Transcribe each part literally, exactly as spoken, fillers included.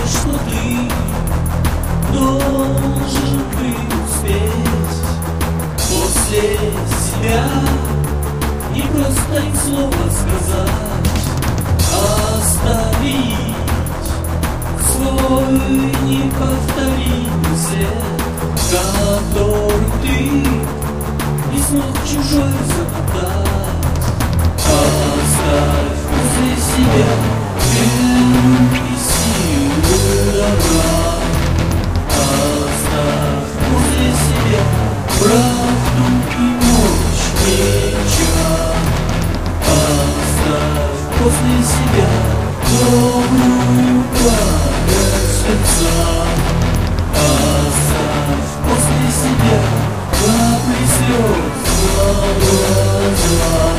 что ты должен преуспеть после себя. Не просто им слово сказать, оставить свой неповторимый след, который ты не смог чужой замотать. Оставь после себя веру и силу добра. Оставь после себя правду и мощь меча. Оставь после себя добрую память сердца. Оставь после себя капли слез на глаза.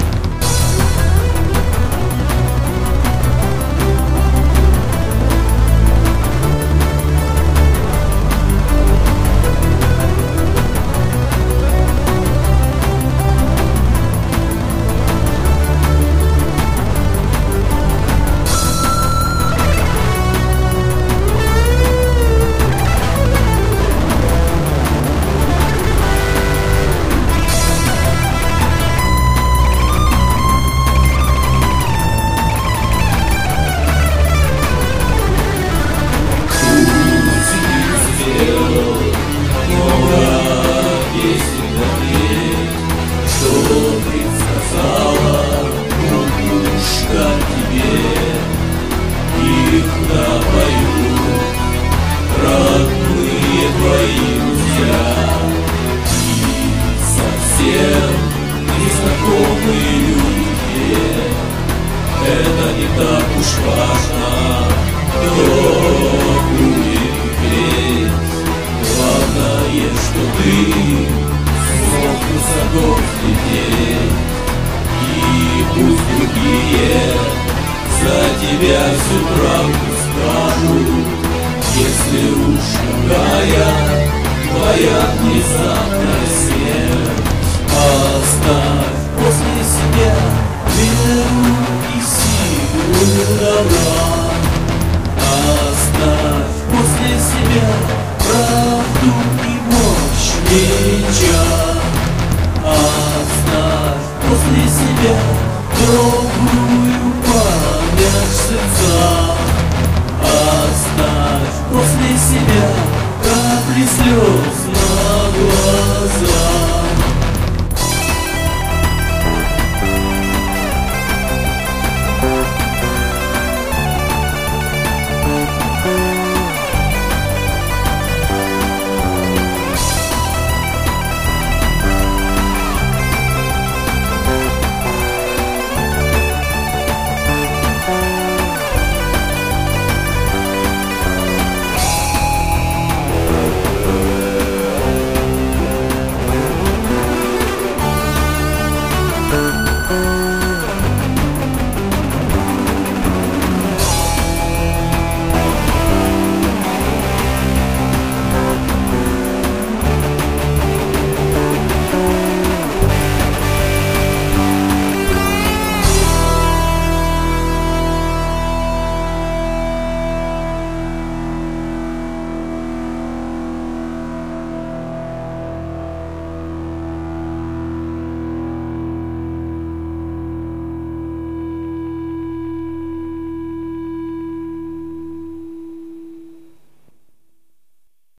Незнакомые люди, это не так уж важно, кто будет петь. Главное, что ты смог высоко взлететь. И пусть другие за тебя всю правду скажут, если уж какая твоя внезапная смерть. Оставь после себя веру и силу добра. Оставь после себя правду и мощь меча. Оставь после себя добрую память сердца. Оставь после себя капли слез на глаза.